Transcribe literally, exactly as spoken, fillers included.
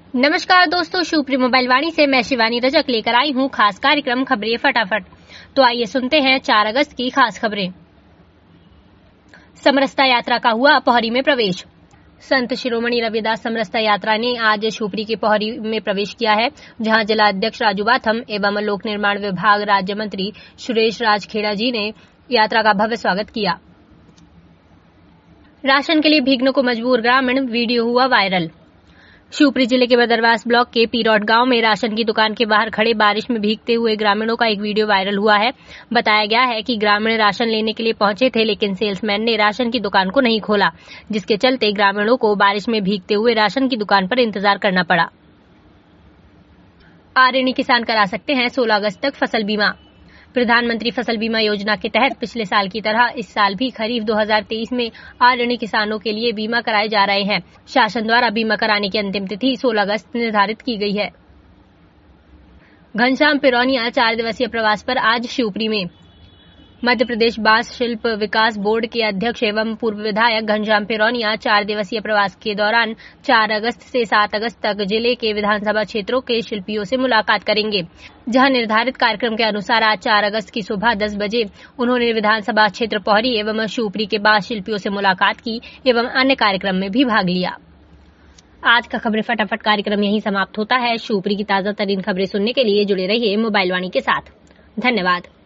नमस्कार दोस्तों, शिवपुरी मोबाइल वाणी से मैं शिवानी रजक लेकर आई हूँ खास कार्यक्रम खबरें फटाफट। तो आइए सुनते हैं चार अगस्त की खास खबरें। समरसता यात्रा का हुआ पोहरी में प्रवेश। संत शिरोमणि रविदास समरसता यात्रा ने आज शिवपुरी के पोहरी में प्रवेश किया है, जहां जिला अध्यक्ष राजू बाथम एवं लोक निर्माण विभाग राज्य मंत्री सुरेश राजखेड़ा जी ने यात्रा का भव्य स्वागत किया। राशन के लिए भीगने को मजबूर ग्रामीण, वीडियो हुआ वायरल। शिवपुरी जिले के बदरवास ब्लॉक के पीरोट गांव में राशन की दुकान के बाहर खड़े बारिश में भीगते हुए ग्रामीणों का एक वीडियो वायरल हुआ है। बताया गया है कि ग्रामीण राशन लेने के लिए पहुंचे थे, लेकिन सेल्समैन ने राशन की दुकान को नहीं खोला, जिसके चलते ग्रामीणों को बारिश में भीगते हुए राशन की दुकान पर इंतजार करना पड़ा। आर्यनी किसान करा सकते हैं सोलह अगस्त तक फसल बीमा। प्रधानमंत्री फसल बीमा योजना के तहत पिछले साल की तरह इस साल भी खरीफ दो हज़ार तेईस में आर्यनी किसानों के लिए बीमा कराए जा रहे हैं। शासन द्वारा बीमा कराने की अंतिम तिथि सोलह अगस्त निर्धारित की गई है। घनश्याम पिरौनिया चार दिवसीय प्रवास पर आज शिवपुरी में। मध्य प्रदेश बांस शिल्प विकास बोर्ड के अध्यक्ष एवं पूर्व विधायक घनश्याम पिरौनिया चार दिवसीय प्रवास के दौरान चार अगस्त से सात अगस्त तक जिले के विधानसभा क्षेत्रों के शिल्पियों से मुलाकात करेंगे, जहां निर्धारित कार्यक्रम के अनुसार आज चार अगस्त की सुबह दस बजे उन्होंने विधानसभा क्षेत्र पोहरी एवं शिवपुरी के बांस शिल्पियों से मुलाकात की एवं अन्य कार्यक्रम में भी भाग लिया। आज का खबरें फटाफट कार्यक्रम यहीं समाप्त होता है। शिवपुरी की ताजा तरीन खबरें सुनने के लिए जुड़े रहिए मोबाइल वाणी के साथ। धन्यवाद।